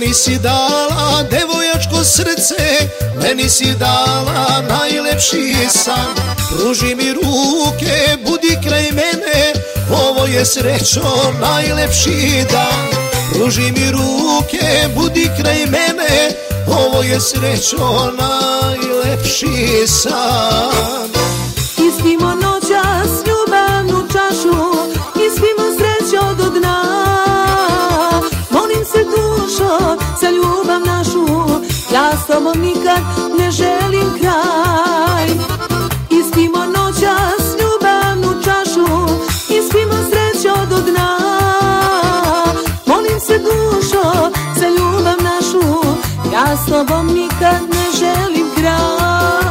Meni si dala devojačko srce, meni si dala najlepši san. Pruži mi ruke, budi kraj mene, ovo je srećo najlepši dan. Pruži mi ruke, budi kraj mene, ovo je srećo najlepši san. Ispimo noćas ljubavnu čašu, ispimo srećo do dna. Molim se dušo za ljubav našu, ja s tobom nikad ne želim kraj. Ispimo noćas ljubavnu čašu, ispimo srećo do dna. Molim se dušo za ljubav našu, ja s tobom nikad ne želim kraj.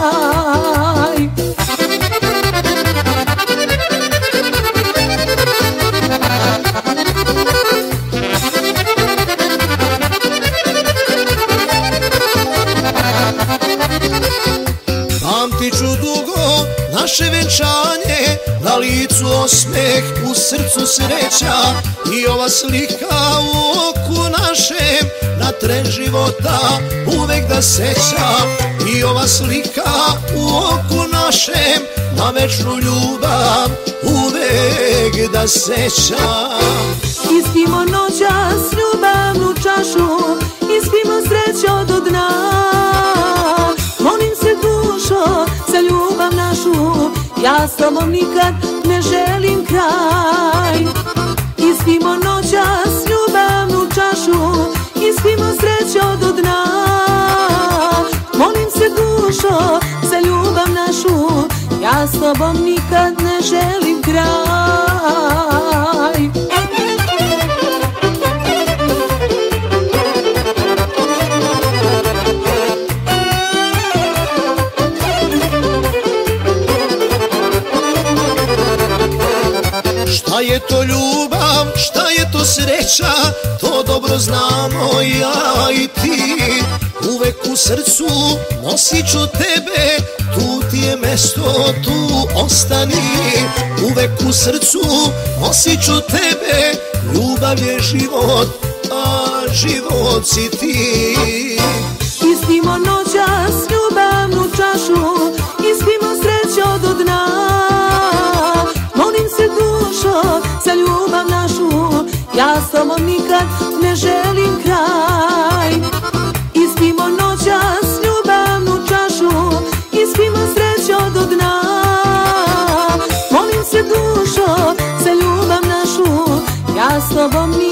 Pamtit ću dugo naše venčanje, na licu osmeh, u srcu sreća. I ova slika u oku našem, na tren života uvek da sećam. I ova slika u oku našem, na večnu ljubav uvek da sećam. Ispimo noćas ljubavnu čašu, ispimo srećo do dna. Molim se dušo za ljubav našu, ja s tobom nikad ne želim kraj. Ispimo noćas ljubavnu čašu, ispimo srećo do dna. Molim se dušo za ljubav našu, ja s tobom nikad ne želim kraj. Šta je to ljubav, šta je to sreća, to dobro znamo ja i ti. Uvek u srcu nosit ću tebe, tu ti je mesto, tu ostani. Uvek u srcu nosit ću tebe, ljubav je život, a život si ti. Ispimo noćas ljubavnu čašu, ispimo srećo do dna. Molim se dušo za ljubav našu, ja s tobom nikad ne želim kraj. Ispimo noćas ljubavnu čašu, ispimo srećo do dna. Molim se dušo za ljubav našu, ja s tobom nikad